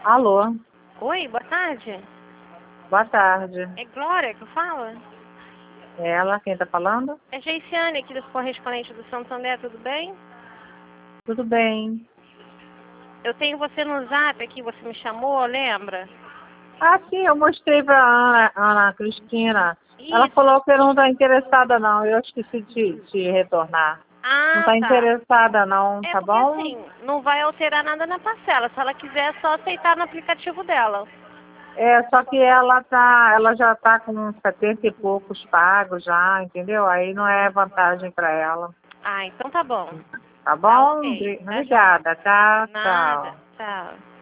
Alô, Oi, boa tarde. boa tarde. É Glória que fala? É ela quem tá falando? É Geiciane aqui do correspondente do Santander, tudo bem? Tudo bem. Eu tenho você no zap aqui, você me chamou, lembra? Ah, sim, eu mostrei pra Ana Cristina. Ela Isso. falou que não tá interessada não, eu esqueci de retornar. Não Ah, tá tá. interessada não, É tá porque bom? assim, não vai alterar nada na parcela. Se ela quiser, é só aceitar no aplicativo dela. É, só que ela já tá com 70 e poucos pagos já, entendeu? Aí não é vantagem pra ela. Ah, então tá bom. Tá Tá bom? ok. Tá joia. Obrigada, tá? Nada. Tchau. Tchau.